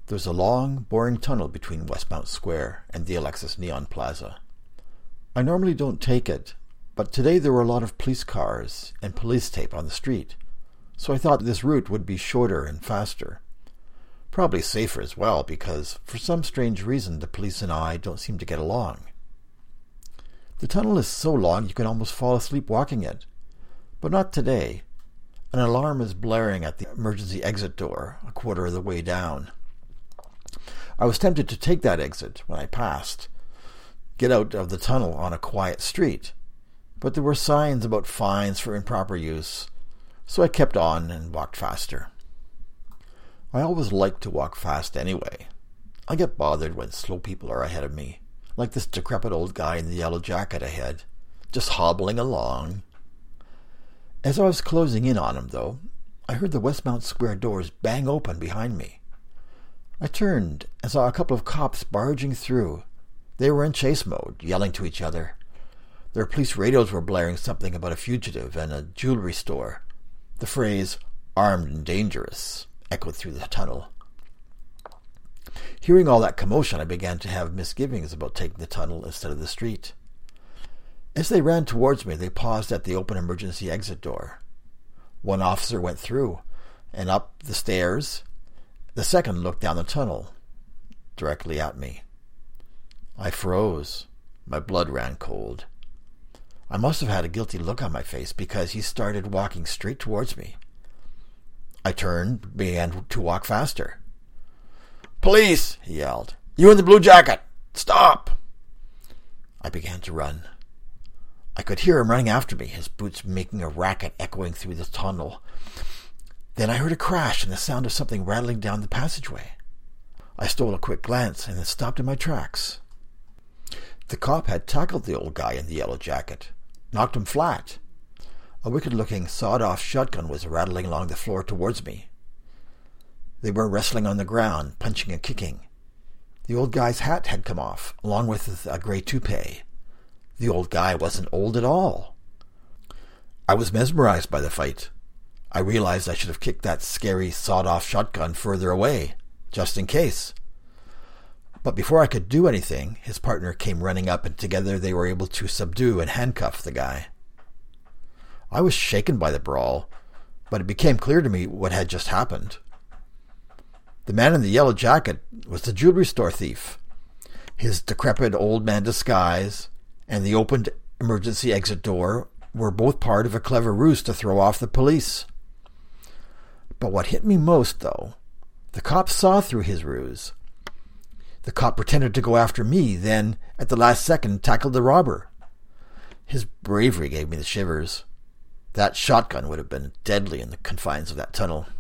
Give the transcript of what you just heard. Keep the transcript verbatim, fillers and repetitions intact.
There's a long, boring tunnel between Westmount Square and the Alexis Neon Plaza. I normally don't take it, but today there were a lot of police cars and police tape on the street, so I thought this route would be shorter and faster. Probably safer as well, because for some strange reason the police and I don't seem to get along. The tunnel is so long you can almost fall asleep walking it, but not today. An alarm is blaring at the emergency exit door a quarter of the way down. I was tempted to take that exit when I passed, get out of the tunnel on a quiet street, but there were signs about fines for improper use, so I kept on and walked faster. I always like to walk fast anyway. I get bothered when slow people are ahead of me, like this decrepit old guy in the yellow jacket ahead, just hobbling along. As I was closing in on him, though, I heard the Westmount Square doors bang open behind me. I turned and saw a couple of cops barging through. They were in chase mode, yelling to each other. Their police radios were blaring something about a fugitive and a jewelry store. The phrase, "armed and dangerous," echoed through the tunnel. Hearing all that commotion, I began to have misgivings about taking the tunnel instead of the street. As they ran towards me, they paused at the open emergency exit door. One officer went through and up the stairs. The second looked down the tunnel, directly at me. I froze. My blood ran cold. I must have had a guilty look on my face because he started walking straight towards me. I turned, began to walk faster. "Police!" he yelled. "You in the blue jacket! Stop!" I began to run. I could hear him running after me, his boots making a racket echoing through the tunnel. Then I heard a crash and the sound of something rattling down the passageway. I stole a quick glance and then stopped in my tracks. The cop had tackled the old guy in the yellow jacket, knocked him flat. A wicked-looking, sawed-off shotgun was rattling along the floor towards me. They were wrestling on the ground, punching and kicking. The old guy's hat had come off, along with a grey toupee. The old guy wasn't old at all. I was mesmerized by the fight. I realized I should have kicked that scary, sawed-off shotgun further away, just in case. But before I could do anything, his partner came running up, and together they were able to subdue and handcuff the guy. I was shaken by the brawl, but it became clear to me what had just happened. The man in the yellow jacket was the jewelry store thief. His decrepit old man disguise and the opened emergency exit door were both part of a clever ruse to throw off the police. But what hit me most, though, the cop saw through his ruse. The cop pretended to go after me, then, at the last second, tackled the robber. His bravery gave me the shivers. That shotgun would have been deadly in the confines of that tunnel.